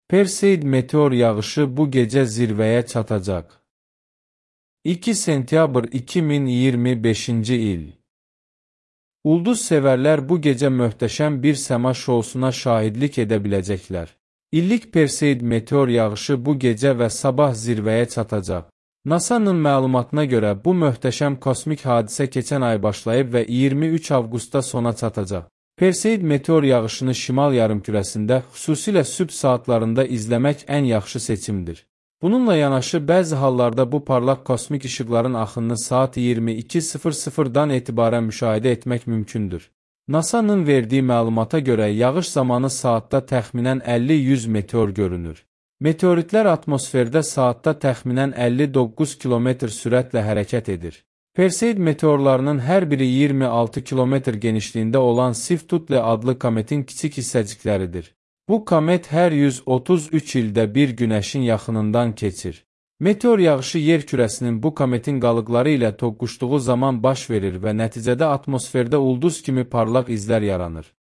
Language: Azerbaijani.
Perseid meteor yağışı bu gecə zirvəyə çatacaq. 2 sentyabr 2025-ci il. Ulduz sevərlər bu gecə möhtəşəm bir səma şousuna şahidlik edə biləcəklər. İllik Perseid meteor yağışı bu gecə və sabah zirvəyə çatacaq. NASA-nın məlumatına görə bu möhtəşəm kosmik hadisə keçən ay başlayıb və 23 avqustda sona çatacaq. Perseid meteor yağışını şimal yarımkürəsində, xüsusilə sübh saatlarında izləmək ən yaxşı seçimdir. Bununla yanaşı, bəzi hallarda bu parlaq kosmik işıqların axınını saat 22:00-dan etibarən müşahidə etmək mümkündür. NASA-nın verdiyi məlumata görə yağış zamanı saatda təxminən 50-100 meteor görünür. Meteoritlər atmosferdə saatda təxminən 59 km sürətlə hərəkət edir. Perseid meteorlarının hər biri 26 km genişliyində olan Swift-Tutle adlı kometin kiçik hissəcikləridir. Bu komet hər 133 ildə bir Günəşin yaxınından keçir. Meteor yağışı yer kürəsinin bu kometin qalıqları ilə toqquşduğu zaman baş verir və nəticədə atmosferdə ulduz kimi parlaq izlər yaranır.